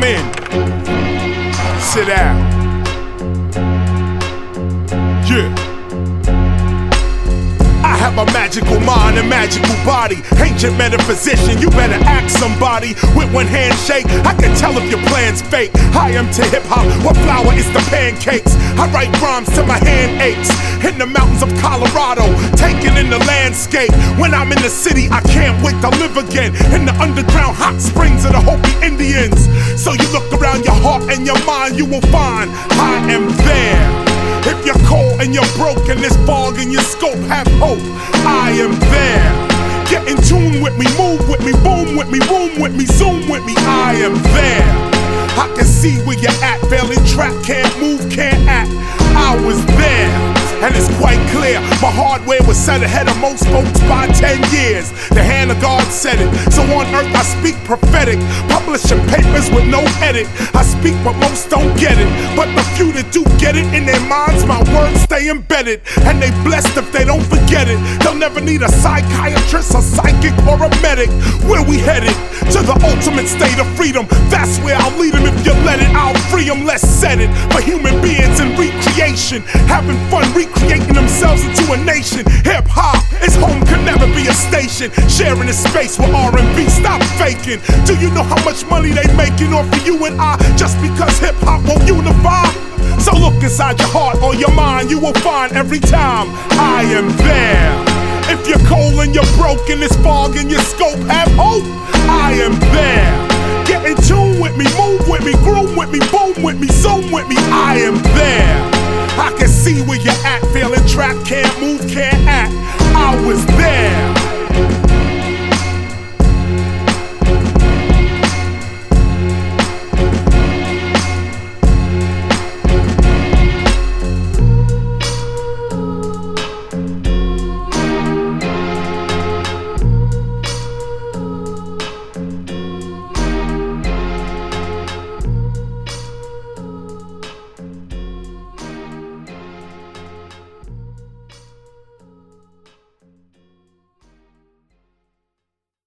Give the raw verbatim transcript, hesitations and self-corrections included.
Come in. Sit down. Yeah. I have a magical mind and magical body. Ancient metaphysician, you better ask somebody. With one handshake, I can tell if your plan's fake. I am to hip-hop what flour is to pancakes. I write rhymes till my hand aches. In the mountains of Colorado, taking in the landscape. When I'm in the city, I can't wait to live again. In the underground hot springs of the Hopi Indians. So you look around your heart and your mind, you will find I am there. If you're cold and you're broken, this fog in your scope, have hope. I am there. Get in tune with me, move with me, boom with me, room with me, zoom with me. I am there. I can see where you're at, failing track, can't move, can't act. I was there. And it's quite clear, my hardware was set ahead of most folks by ten years. The hand of God said it, so on earth I speak prophetic. Publishing papers with no edit. I speak but most don't get it, but the few that do get it, in their minds my words stay embedded. And they blessed if they don't forget it. They'll never need a psychiatrist, a psychic, or a medic. Where we headed? To the ultimate state of freedom. That's where I'll lead them. If you let it, I'll free them. Let's set it for human beings in recreation, having fun recreating themselves into a nation. Hip-hop, its home could never be a station. Sharing a space with R and B, stop faking. Do you know how much money they making off of you and I, just because hip-hop won't unify? So look inside your heart or your mind, you will find every time I am there. If you're cold and you're broken, this fog in your scope, have hope. I am there. Get in tune with me, move with me, groom with me, boom with me, zoom with me. I am there. I can see where you're at, feeling trapped, can't move, can't act. I was there.